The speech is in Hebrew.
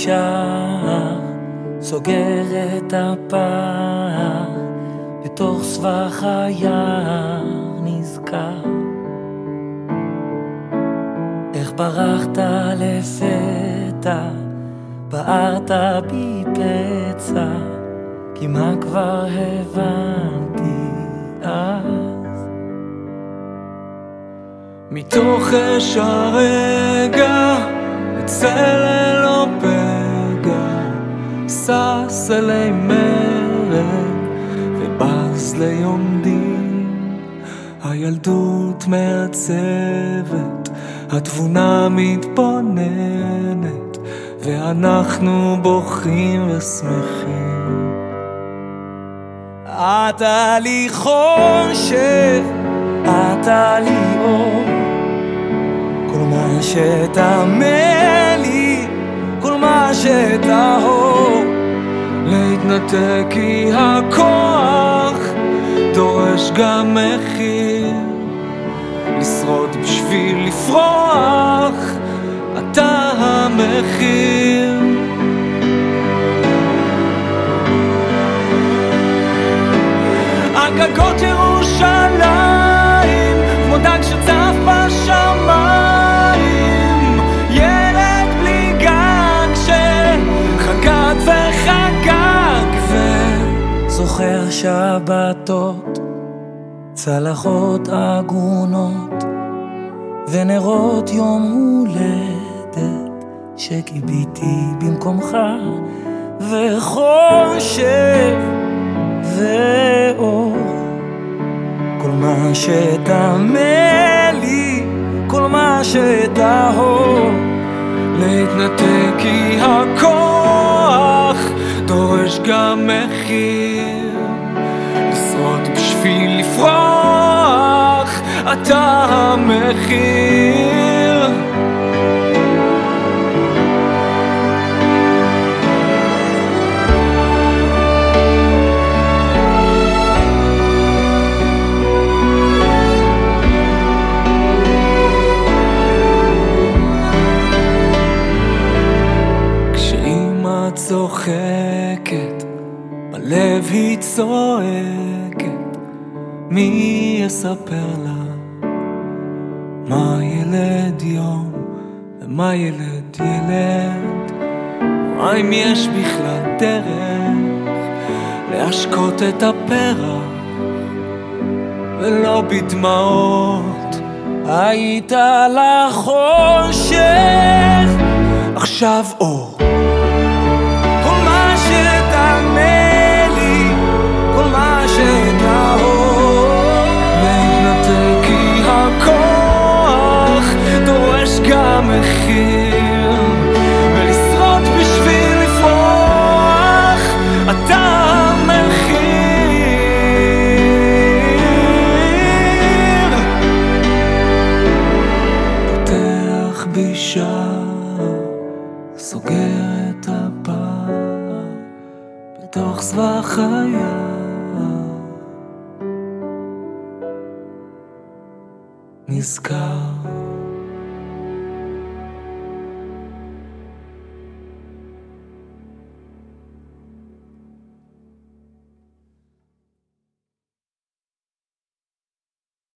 נשאר, סוגר את הפער, בתוך סבך היער נזכר. איך ברחת לפתע, בערת בי פצע, כי מה כבר הבנתי אז? מתוך אש הרגע, אצל ללא פגע, סס אלי מרג ובז ליום דין. הילדות מעצבת, התבונה מתבוננת, ואנחנו בוכים ושמחים. אתה לי חושך, אתה לי אור, כל מה שתאמן לי, כל מה שטהור. להתנתק כי הכוח דורש גם מחיר, לשרוד בשביל לפרוח, אתה המחיר. על גגות ירושלים, כמו דג שצף בשמיים, ילד בלי גג שחגג וחגג, וזוכר שבתות, צלחות עגונות ונרות יום הולדת שקיביתי במקומך, וחושב ואור. כל מה שתאמן לי, כל מה שטהור. להתנתק כי הכוח דורש גם מחיר, לשרוד בשביל לפרוח, אתה המחיר. כשאמא צוחקת, בלב היא צועקת, מי יספר לה מה ילד יום ומה ילד ילד? האם יש בכלל דרך להשקות את הפרח ולא בדמעות? היית לחושך, עכשיו אור. כל מה שתאמן לי, כל מה שטהור. להתנתק כי הכוח דורש גם מחיר, ולשרוד בשביל לפרוח, אתה המחיר. פותח בי שער, סוגר את הפער, בתוך סבך היער נזכר.